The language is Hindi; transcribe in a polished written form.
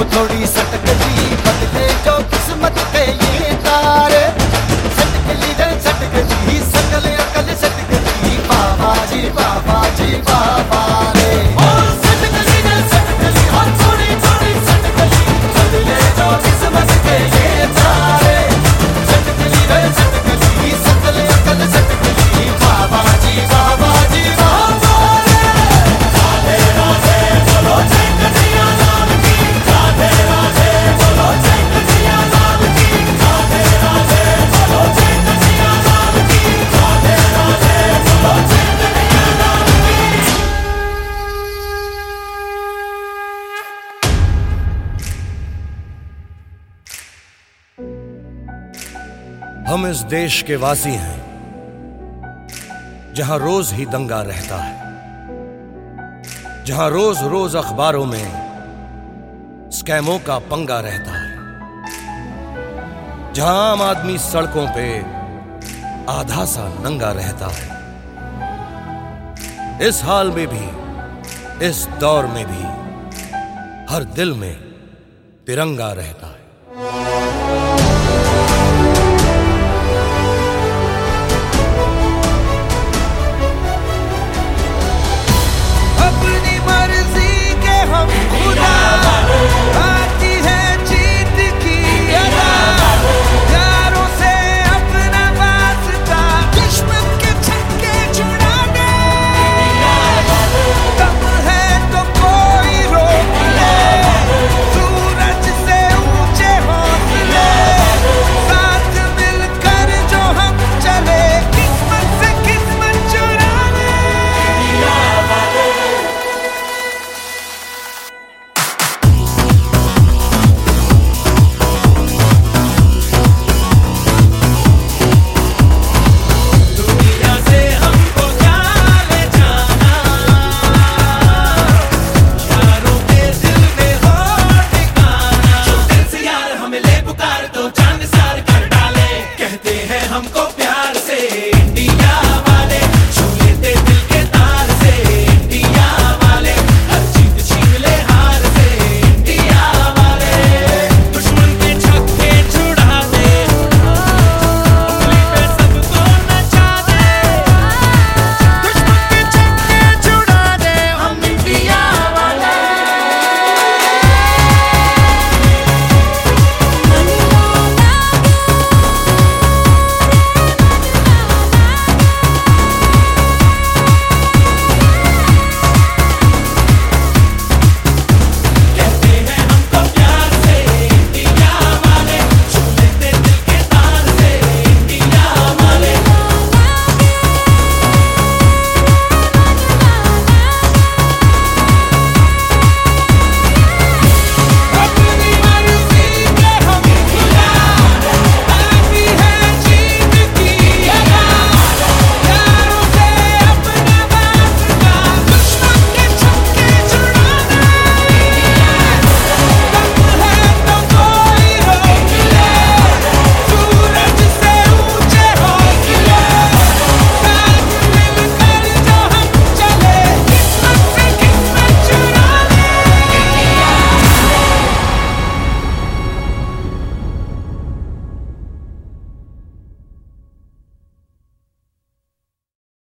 थोड़ी सटकली बदले जो किस्मत के ये तारे, सटकली रे सटकली सकल अकल सटकली, बाबा जी बाबा जी बाबा रे। सटकली रे सटकली हाँ थोड़ी थोड़ी सटकली बदले जो किस्मत के ये तारे, सटकली रे सटकली सकल अकल सटकली, बाबा जी बाबा जी बाबा रे। राधे राधे बोलो जय कन्हैया लाल की, राधे राधे बोलो जय कन्हैया लाल की, राधे राधे बोलो जय कन्हैया लाल की, राधे राधे बोलो जय कन्हैया लाल की। हम इस देश के वासी हैं जहां रोज ही दंगा रहता है, जहां रोज रोज अखबारों में स्कैमों का पंगा रहता है, जहां आम आदमी सड़कों पे आधा सा नंगा रहता है। इस हाल में भी, इस दौर में भी हर दिल में तिरंगा रहता है। अपनी मर्जी के हम खुदा